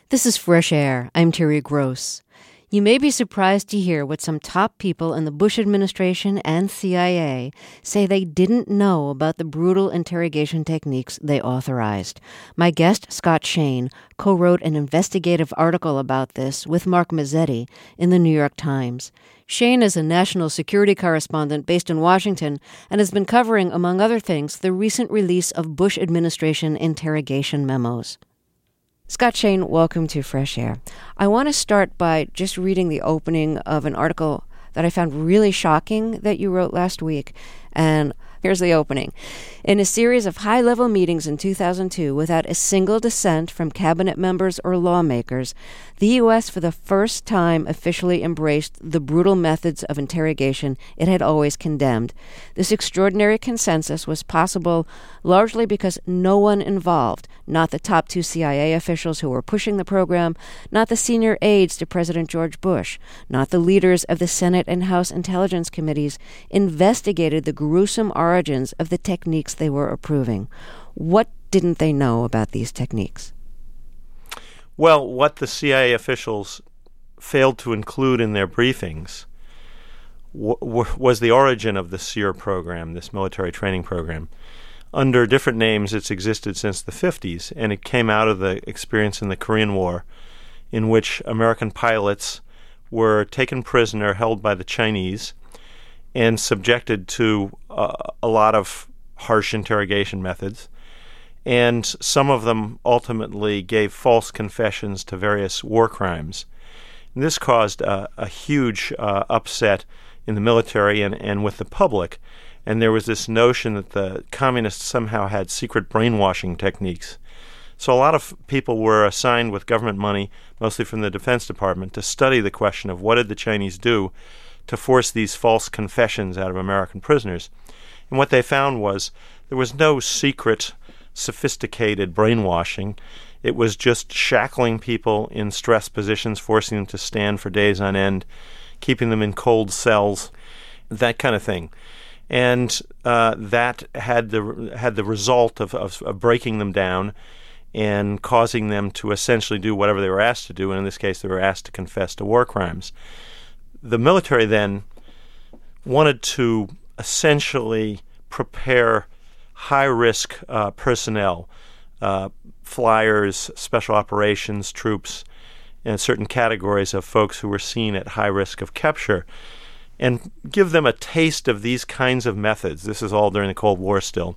This is Fresh Air. I'm Terry Gross. You may be surprised to hear what some top people in the Bush administration and CIA say they didn't know about the brutal interrogation techniques they authorized. My guest, Scott Shane, co-wrote an investigative article about this with Mark Mazzetti in the New York Times. Shane is a national security correspondent based in Washington and has been covering, among other things, the recent release of Bush administration interrogation memos. Scott Shane, welcome to Fresh Air. I want to start by just reading the opening of an article that I found really shocking that you wrote last week. And here's the opening. In a series of high-level meetings in 2002, without a single dissent from cabinet members or lawmakers, the U.S. for the first time officially embraced the brutal methods of interrogation it had always condemned. This extraordinary consensus was possible largely because no one involved, not the top two CIA officials who were pushing the program, not the senior aides to President George Bush, not the leaders of the Senate and House Intelligence Committees, investigated the gruesome origins of the techniques they were approving. What didn't they know about these techniques? Well, what the CIA officials failed to include in their briefings was the origin of the SERE program, this military training program. Under different names, it's existed since the 50s, and it came out of the experience in the Korean War, in which American pilots were taken prisoner, held by the Chinese, and subjected to a lot of harsh interrogation methods. And some of them ultimately gave false confessions to various war crimes. And this caused a huge upset in the military and with the public. And there was this notion that the communists somehow had secret brainwashing techniques. So a lot of people were assigned with government money, mostly from the Defense Department, to study the question of what did the Chinese do to force these false confessions out of American prisoners. And what they found was there was no secret, sophisticated brainwashing. It was just shackling people in stress positions, forcing them to stand for days on end, keeping them in cold cells, that kind of thing. And that had the result of breaking them down and causing them to essentially do whatever they were asked to do, and in this case they were asked to confess to war crimes. The military then wanted to essentially prepare high-risk personnel, flyers, special operations troops, and certain categories of folks who were seen at high risk of capture, and give them a taste of these kinds of methods. This is all during the Cold War still.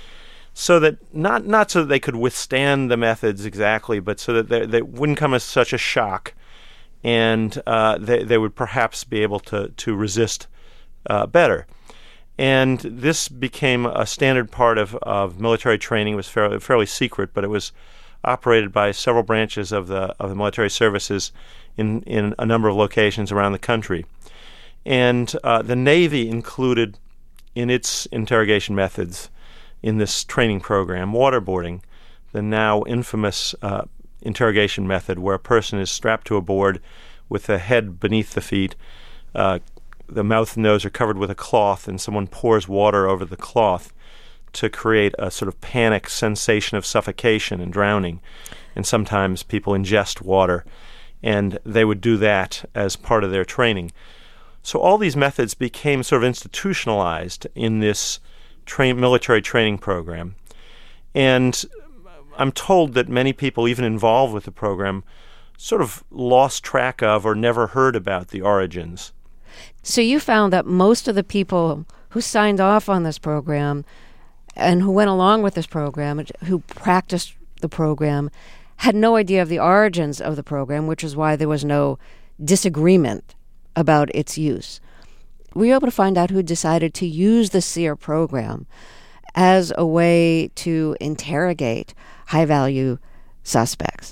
So that not so that they could withstand the methods exactly, but so that they wouldn't come as such a shock, and they would perhaps be able to resist better. And this became a standard part of military training. It was fairly secret, but it was operated by several branches of the military services in a number of locations around the country. And the Navy included in its interrogation methods in this training program waterboarding, the now infamous interrogation method where a person is strapped to a board with the head beneath the feet. The mouth and nose are covered with a cloth, and someone pours water over the cloth to create a sort of panic sensation of suffocation and drowning. And sometimes people ingest water, and they would do that as part of their training. So all these methods became sort of institutionalized in this military training program. And I'm told that many people, even involved with the program, sort of lost track of or never heard about the origins. So you found that most of the people who signed off on this program and who went along with this program, who practiced the program, had no idea of the origins of the program, which is why there was no disagreement about its use. Were you able to find out who decided to use the SERE program as a way to interrogate high-value suspects?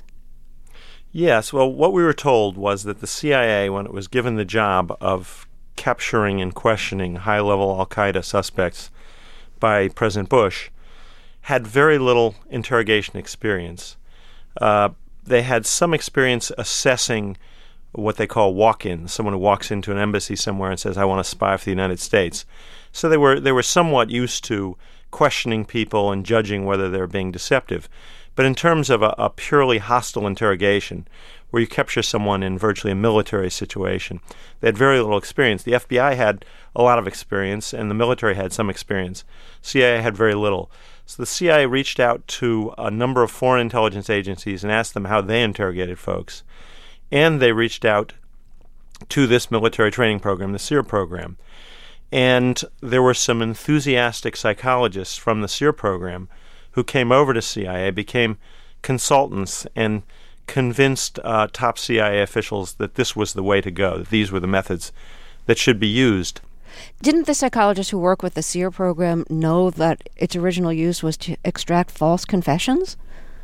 Yes. Well, what we were told was that the CIA, when it was given the job of capturing and questioning high-level al-Qaeda suspects by President Bush, had very little interrogation experience. They had some experience assessing what they call walk-ins, someone who walks into an embassy somewhere and says, I want to spy for the United States. So they were somewhat used to questioning people and judging whether they're being deceptive. But in terms of a purely hostile interrogation, where you capture someone in virtually a military situation, they had very little experience. The FBI had a lot of experience, and the military had some experience. CIA had very little. So the CIA reached out to a number of foreign intelligence agencies and asked them how they interrogated folks. And they reached out to this military training program, the SERE program. And there were some enthusiastic psychologists from the SERE program who came over to CIA, became consultants, and convinced top CIA officials that this was the way to go, that these were the methods that should be used. Didn't the psychologists who work with the SERE program know that its original use was to extract false confessions?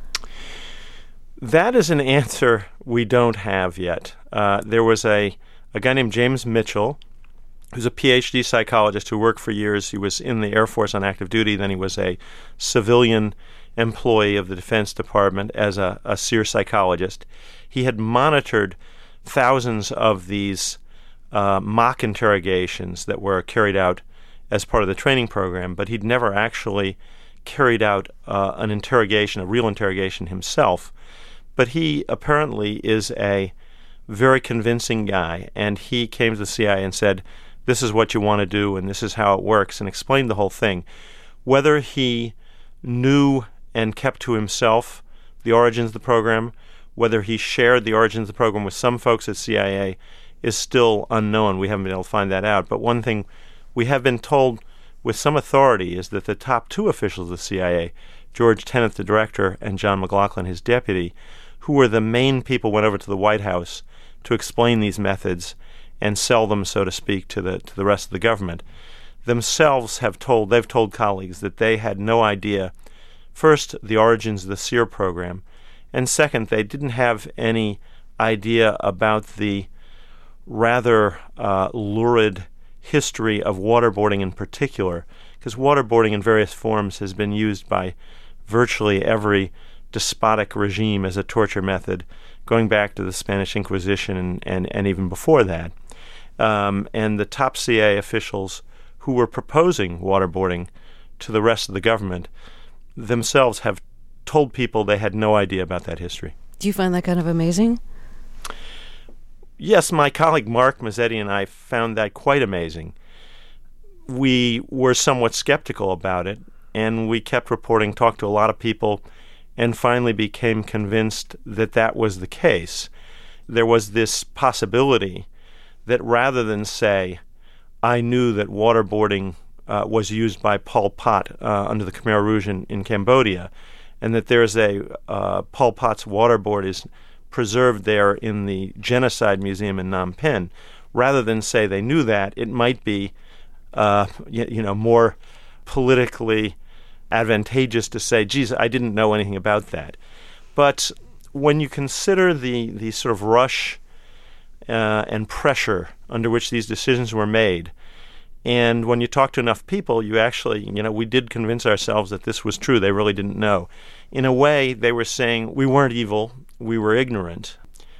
That is an answer we don't have yet. There was a guy named James Mitchell, who's a PhD psychologist who worked for years. He was in the Air Force on active duty. Then he was a civilian employee of the Defense Department as a SERE psychologist. He had monitored thousands of these mock interrogations that were carried out as part of the training program, but he'd never actually carried out an interrogation, a real interrogation himself. But he apparently is a very convincing guy, and he came to the CIA and said, this is what you want to do, and this is how it works, and explained the whole thing. Whether he knew and kept to himself the origins of the program, whether he shared the origins of the program with some folks at CIA, is still unknown. We haven't been able to find that out. But one thing we have been told with some authority is that the top two officials of the CIA, George Tenet, the director, and John McLaughlin, his deputy, who were the main people, went over to the White House to explain these methods and sell them, so to speak, to the rest of the government, themselves they've told colleagues that they had no idea, first, the origins of the SERE program, and second, they didn't have any idea about the rather lurid history of waterboarding in particular, because waterboarding in various forms has been used by virtually every despotic regime as a torture method, going back to the Spanish Inquisition and even before that. And the top CIA officials who were proposing waterboarding to the rest of the government themselves have told people they had no idea about that history. Do you find that kind of amazing? Yes, my colleague Mark Mazzetti and I found that quite amazing. We were somewhat skeptical about it, and we kept reporting, talked to a lot of people, and finally became convinced that that was the case. There was this possibility that rather than say, I knew that waterboarding was used by Pol Pot under the Khmer Rouge in Cambodia, and that there's Pol Pot's waterboard is preserved there in the Genocide Museum in Phnom Penh. Rather than say they knew that, it might be more politically advantageous to say, geez, I didn't know anything about that. But when you consider the sort of rush and pressure under which these decisions were made, and when you talk to enough people, you actually, we did convince ourselves that this was true. They really didn't know. In a way, they were saying we weren't evil, we were ignorant.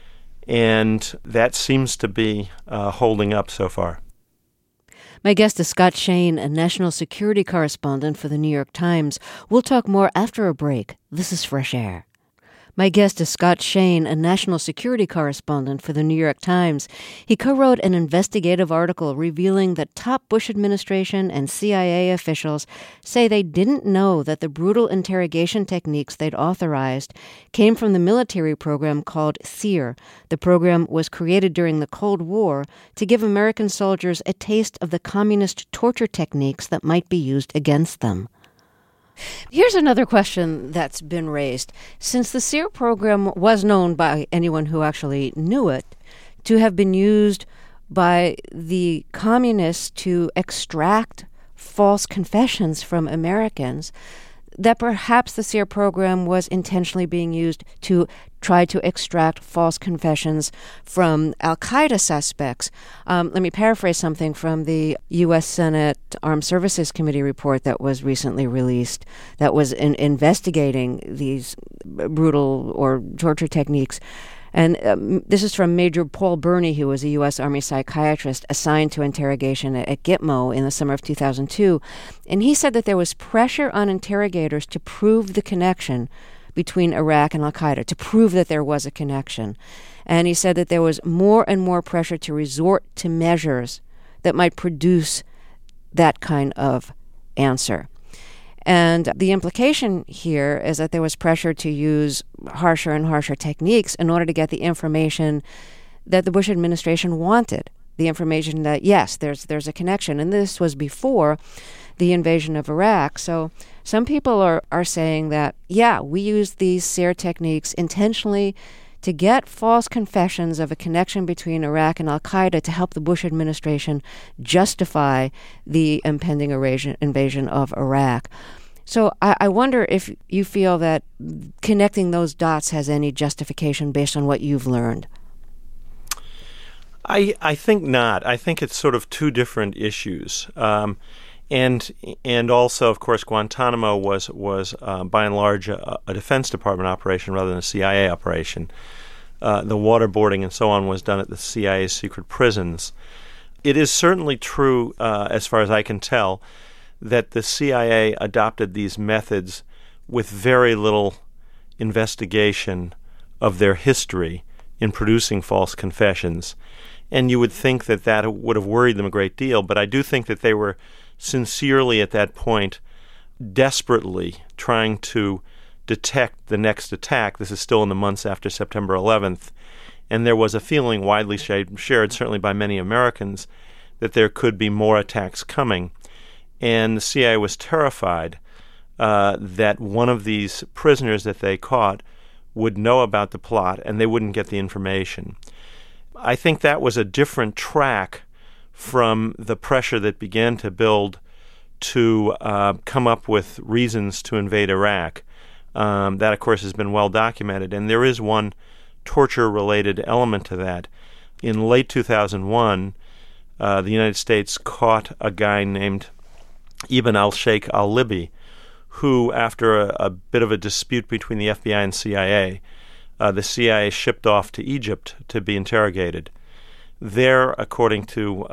And that seems to be holding up so far. My guest is Scott Shane, a national security correspondent for the New York Times. We'll talk more after a break. This is Fresh Air. My guest is Scott Shane, a national security correspondent for the New York Times. He co-wrote an investigative article revealing that top Bush administration and CIA officials say they didn't know that the brutal interrogation techniques they'd authorized came from the military program called SERE. The program was created during the Cold War to give American soldiers a taste of the communist torture techniques that might be used against them. Here's another question that's been raised. Since the SERE program was known by anyone who actually knew it to have been used by the communists to extract false confessions from Americans, that perhaps the SERE program was intentionally being used to try to extract false confessions from al-Qaeda suspects. Let me paraphrase something from the U.S. Senate Armed Services Committee report that was recently released that was investigating these brutal or torture techniques. And this is from Major Paul Burney, who was a U.S. Army psychiatrist assigned to interrogation at Gitmo in the summer of 2002. And he said that there was pressure on interrogators to prove the connection between Iraq and al-Qaeda to prove that there was a connection. And he said that there was more and more pressure to resort to measures that might produce that kind of answer. And the implication here is that there was pressure to use harsher and harsher techniques in order to get the information that the Bush administration wanted, the information that, yes, there's a connection. And this was before the invasion of Iraq. So some people are saying that, yeah, we used these SEER techniques intentionally to get false confessions of a connection between Iraq and al-Qaeda to help the Bush administration justify the impending invasion of Iraq. So I wonder if you feel that connecting those dots has any justification based on what you've learned. I think not. I think it's sort of two different issues. And also, of course, Guantanamo was by and large a Defense Department operation rather than a CIA operation. The waterboarding and so on was done at the CIA's secret prisons. It is certainly true, as far as I can tell, that the CIA adopted these methods with very little investigation of their history in producing false confessions. And you would think that that would have worried them a great deal, but I do think that they were sincerely at that point desperately trying to detect the next attack. This is still in the months after September 11th, and there was a feeling widely shared, certainly by many Americans, that there could be more attacks coming. And the CIA was terrified that one of these prisoners that they caught would know about the plot and they wouldn't get the information. I think that was a different track from the pressure that began to build to come up with reasons to invade Iraq. That, of course, has been well documented. And there is one torture-related element to that. In late 2001, the United States caught a guy named Ibn al-Sheikh al-Libi, who, after a bit of a dispute between the FBI and CIA, the CIA shipped off to Egypt to be interrogated. There, according to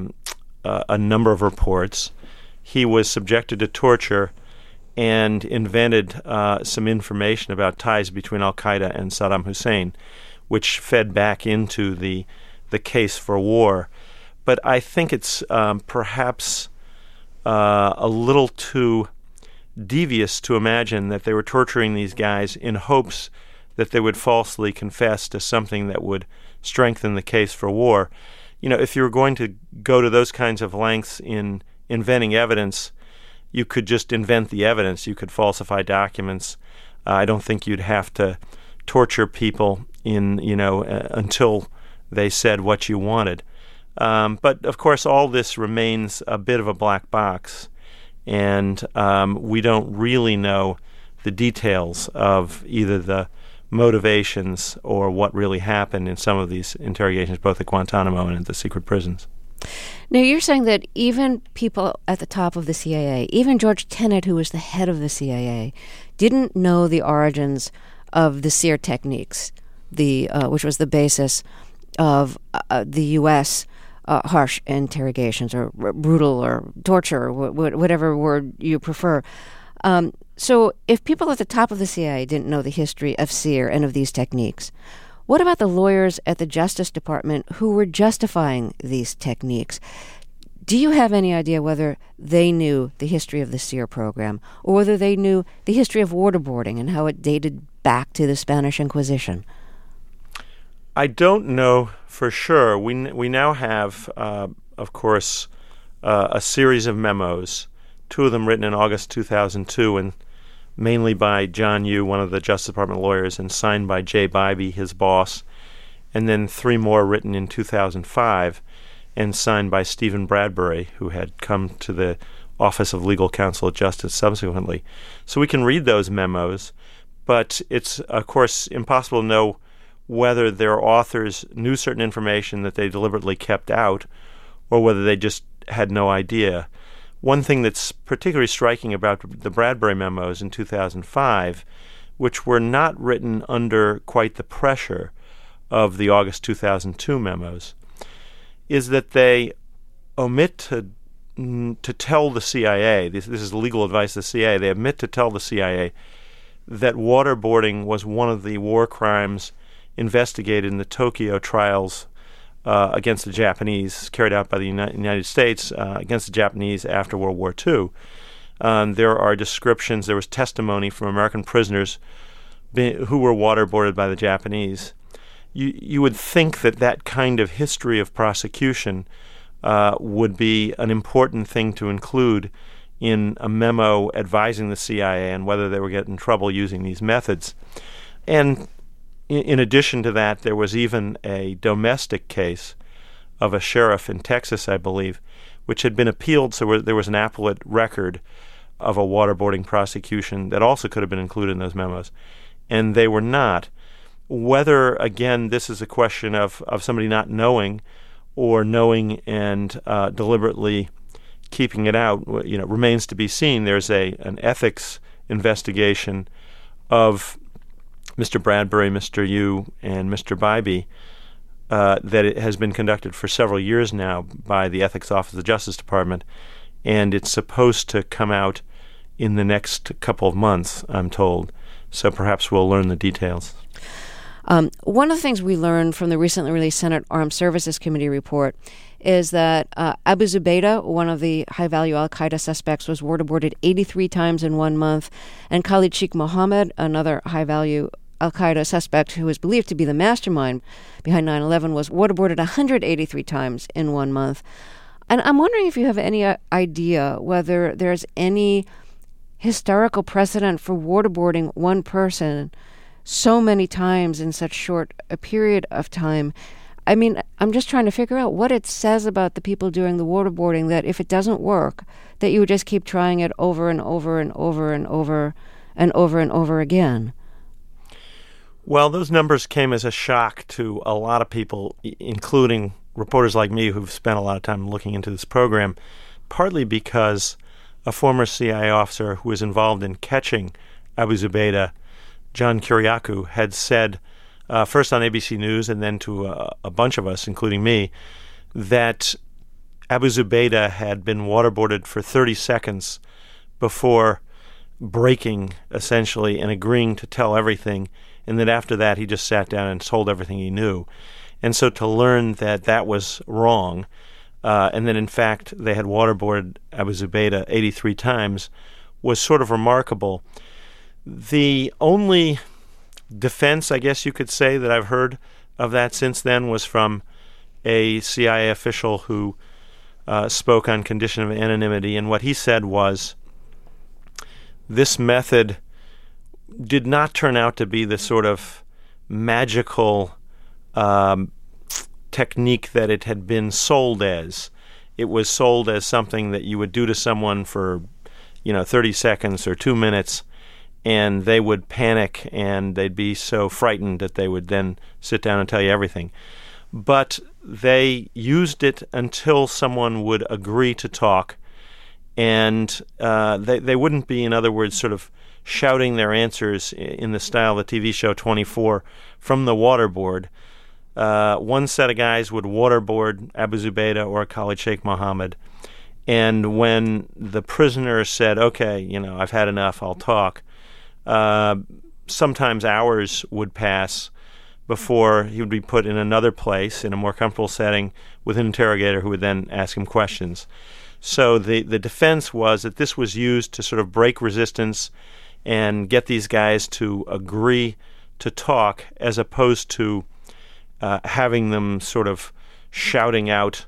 a number of reports, he was subjected to torture and invented some information about ties between al-Qaeda and Saddam Hussein, which fed back into the case for war. But I think it's perhaps a little too devious to imagine that they were torturing these guys in hopes that they would falsely confess to something that would strengthen the case for war. You know, if you were going to go to those kinds of lengths in inventing evidence, you could just invent the evidence. You could falsify documents. I don't think you'd have to torture people until they said what you wanted. But, of course, all this remains a bit of a black box, and we don't really know the details of either the motivations or what really happened in some of these interrogations, both at Guantanamo and at the secret prisons. Now, you're saying that even people at the top of the CIA, even George Tenet, who was the head of the CIA, didn't know the origins of the SEER techniques, which was the basis of the U.S. Harsh interrogations, or brutal, or torture, or whatever word you prefer. So if people at the top of the CIA didn't know the history of SEER and of these techniques, what about the lawyers at the Justice Department who were justifying these techniques? Do you have any idea whether they knew the history of the SEER program, or whether they knew the history of waterboarding and how it dated back to the Spanish Inquisition? I don't know for sure. We now have, of course, a series of memos, two of them written in August 2002, and mainly by John Yoo, one of the Justice Department lawyers, and signed by Jay Bybee, his boss, and then three more written in 2005 and signed by Stephen Bradbury, who had come to the Office of Legal Counsel at Justice subsequently. So we can read those memos, but it's, of course, impossible to know whether their authors knew certain information that they deliberately kept out or whether they just had no idea. One thing that's particularly striking about the Bradbury memos in 2005, which were not written under quite the pressure of the August 2002 memos, is that they omit to tell the CIA, this is legal advice to the CIA, they omit to tell the CIA that waterboarding was one of the war crimes investigated in the Tokyo trials against the Japanese, carried out by the United States against the Japanese after World War II. There are descriptions, there was testimony from American prisoners who were waterboarded by the Japanese. You would think that that kind of history of prosecution would be an important thing to include in a memo advising the CIA on whether they were getting in trouble using these methods. And in addition to that, there was even a domestic case of a sheriff in Texas, I believe, which had been appealed, so there was an appellate record of a waterboarding prosecution that also could have been included in those memos, and they were not. Whether, again, this is a question of somebody not knowing or knowing and deliberately keeping it out, remains to be seen. There's an ethics investigation of Mr. Bradbury, Mr. Yu, and Mr. Bybee that it has been conducted for several years now by the Ethics Office of the Justice Department, and it's supposed to come out in the next couple of months, I'm told. So perhaps we'll learn the details. One of the things we learned from the recently released Senate Armed Services Committee report is that Abu Zubaydah, one of the high-value al-Qaeda suspects, was waterboarded 83 times in 1 month, and Khalid Sheikh Mohammed, another high-value al-Qaeda suspect who is believed to be the mastermind behind 9/11, was waterboarded 183 times in 1 month. And I'm wondering if you have any idea whether there's any historical precedent for waterboarding one person so many times in such short a period of time. I mean, I'm just trying to figure out what it says about the people doing the waterboarding that if it doesn't work, that you would just keep trying it over and over and over and over and over and over again. Well, those numbers came as a shock to a lot of people, including reporters like me who've spent a lot of time looking into this program, partly because a former CIA officer who was involved in catching Abu Zubaydah, John Kiriakou, had said, first on ABC News and then to a bunch of us, including me, that Abu Zubaydah had been waterboarded for 30 seconds before breaking, essentially, and agreeing to tell everything, and that after that he just sat down and told everything he knew. And so to learn that that was wrong, and that in fact they had waterboarded Abu Zubaydah 83 times, was sort of remarkable. The only defense, I guess you could say, that I've heard of that since then was from a CIA official who spoke on condition of anonymity, and what he said was this method did not turn out to be the sort of magical technique that it had been sold as. It was sold as something that you would do to someone for 30 seconds or 2 minutes, and they would panic and they'd be so frightened that they would then sit down and tell you everything. But they used it until someone would agree to talk, and they wouldn't be, in other words, sort of shouting their answers in the style of the TV show 24 from the waterboard. One set of guys would waterboard Abu Zubaydah or Khalid Sheikh Mohammed, and when the prisoner said, okay, I've had enough, I'll talk, sometimes hours would pass before he would be put in another place in a more comfortable setting with an interrogator who would then ask him questions. So the defense was that this was used to sort of break resistance and get these guys to agree to talk, as opposed to having them sort of shouting out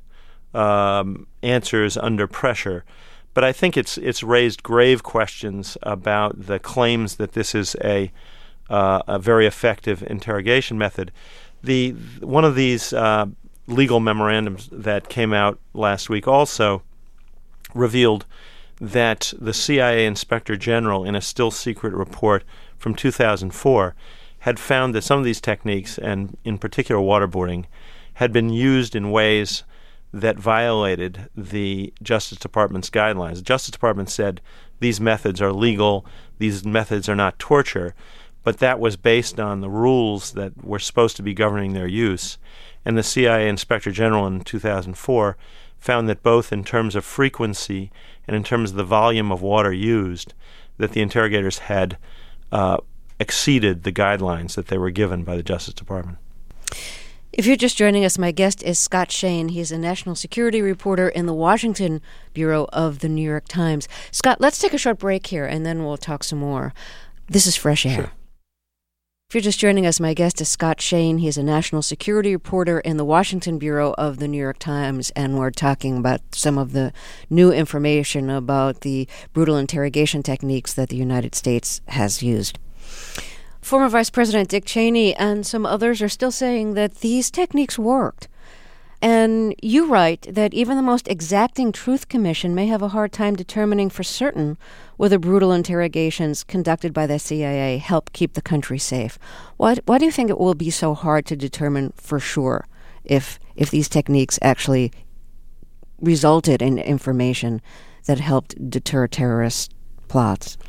answers under pressure. But I think it's raised grave questions about the claims that this is a very effective interrogation method. One of these legal memorandums that came out last week also revealed that the CIA Inspector General, in a still secret report from 2004, had found that some of these techniques, and in particular waterboarding, had been used in ways that violated the Justice Department's guidelines. The Justice Department said these methods are legal, these methods are not torture, but that was based on the rules that were supposed to be governing their use. And the CIA Inspector General in 2004 found that both in terms of frequency and in terms of the volume of water used, that the interrogators had exceeded the guidelines that they were given by the Justice Department. If you're just joining us, my guest is Scott Shane. He's a national security reporter in the Washington bureau of the New York Times. Scott, let's take a short break here, and then we'll talk some more. This is Fresh Air. Sure. If you're just joining us, my guest is Scott Shane. He's a national security reporter in the Washington bureau of the New York Times, and we're talking about some of the new information about the brutal interrogation techniques that the United States has used. Former Vice President Dick Cheney and some others are still saying that these techniques worked. And you write that even the most exacting Truth Commission may have a hard time determining for certain whether brutal interrogations conducted by the CIA help keep the country safe. Why do you think it will be so hard to determine for sure if these techniques actually resulted in information that helped deter terrorist plots?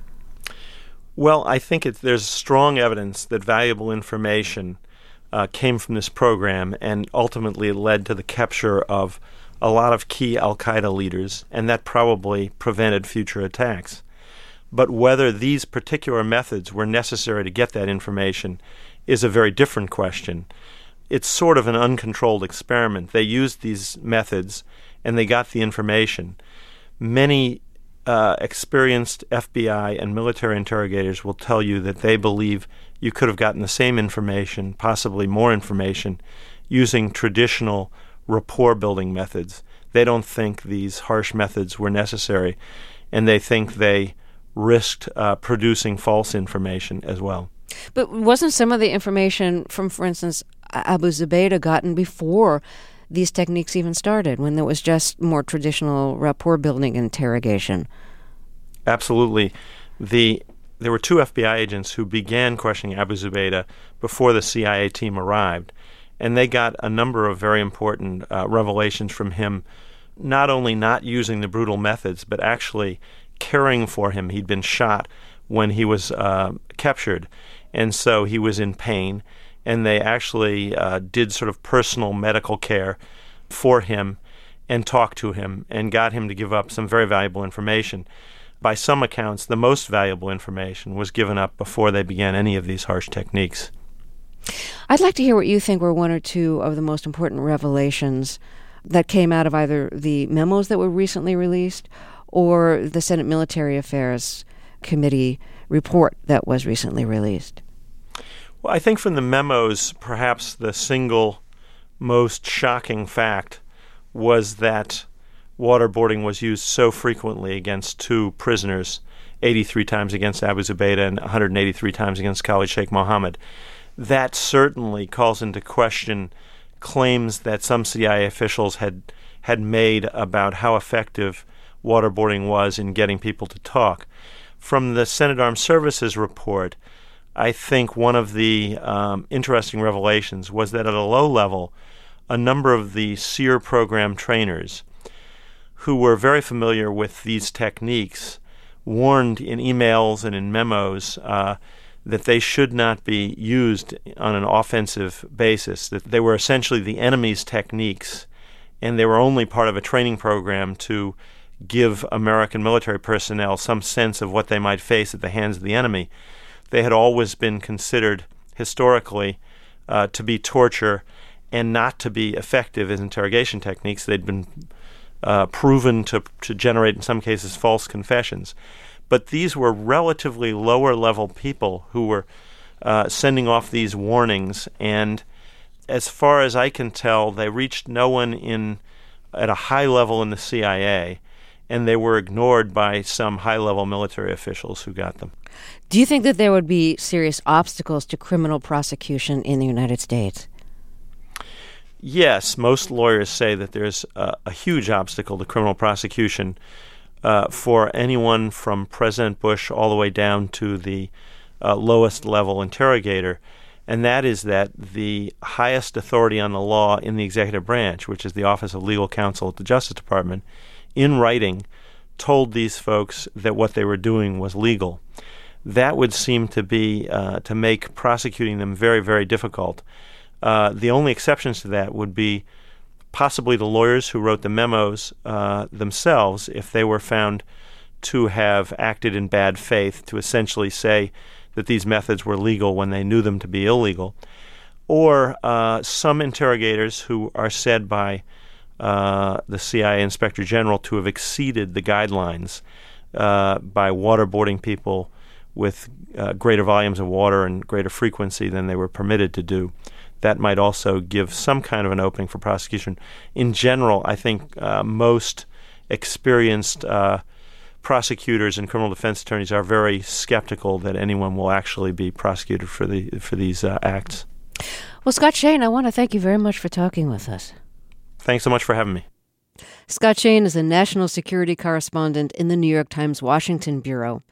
Well, I think there's strong evidence that valuable information came from this program, and ultimately it led to the capture of a lot of key al-Qaeda leaders, and that probably prevented future attacks. But whether these particular methods were necessary to get that information is a very different question. It's sort of an uncontrolled experiment. They used these methods, and they got the information. Many experienced FBI and military interrogators will tell you that they believe you could have gotten the same information, possibly more information, using traditional rapport-building methods. They don't think these harsh methods were necessary, and they think they risked producing false information as well. But wasn't some of the information from, for instance, Abu Zubaydah gotten before these techniques even started, when there was just more traditional rapport-building interrogation? Absolutely. There were two FBI agents who began questioning Abu Zubaydah before the CIA team arrived, and they got a number of very important revelations from him, not only not using the brutal methods, but actually caring for him. He'd been shot when he was captured, and so he was in pain, and they actually did sort of personal medical care for him and talked to him and got him to give up some very valuable information. By some accounts, the most valuable information was given up before they began any of these harsh techniques. I'd like to hear what you think were one or two of the most important revelations that came out of either the memos that were recently released or the Senate Military Affairs Committee report that was recently released. Well, I think from the memos, perhaps the single most shocking fact was that waterboarding was used so frequently against two prisoners, 83 times against Abu Zubaydah and 183 times against Khalid Sheikh Mohammed. That certainly calls into question claims that some CIA officials had made about how effective waterboarding was in getting people to talk. From the Senate Armed Services report, I think one of the interesting revelations was that at a low level, a number of the SEER program trainers who were very familiar with these techniques warned in emails and in memos that they should not be used on an offensive basis, that they were essentially the enemy's techniques, and they were only part of a training program to give American military personnel some sense of what they might face at the hands of the enemy. They had always been considered historically to be torture and not to be effective as interrogation techniques. They'd been proven to generate, in some cases, false confessions. But these were relatively lower-level people who were sending off these warnings, and as far as I can tell, they reached no one at a high level in the CIA, and they were ignored by some high-level military officials who got them. Do you think that there would be serious obstacles to criminal prosecution in the United States? Yes, most lawyers say that there's a huge obstacle to criminal prosecution for anyone from President Bush all the way down to the lowest level interrogator, and that is that the highest authority on the law in the executive branch, which is the Office of Legal Counsel at the Justice Department, in writing told these folks that what they were doing was legal. That would seem to be to make prosecuting them very, very difficult. The only exceptions to that would be possibly the lawyers who wrote the memos themselves, if they were found to have acted in bad faith, to essentially say that these methods were legal when they knew them to be illegal, or some interrogators who are said by the CIA Inspector General to have exceeded the guidelines by waterboarding people with greater volumes of water and greater frequency than they were permitted to do. That might also give some kind of an opening for prosecution. In general, I think most experienced prosecutors and criminal defense attorneys are very skeptical that anyone will actually be prosecuted for these acts. Well, Scott Shane, I want to thank you very much for talking with us. Thanks so much for having me. Scott Shane is a national security correspondent in the New York Times Washington Bureau.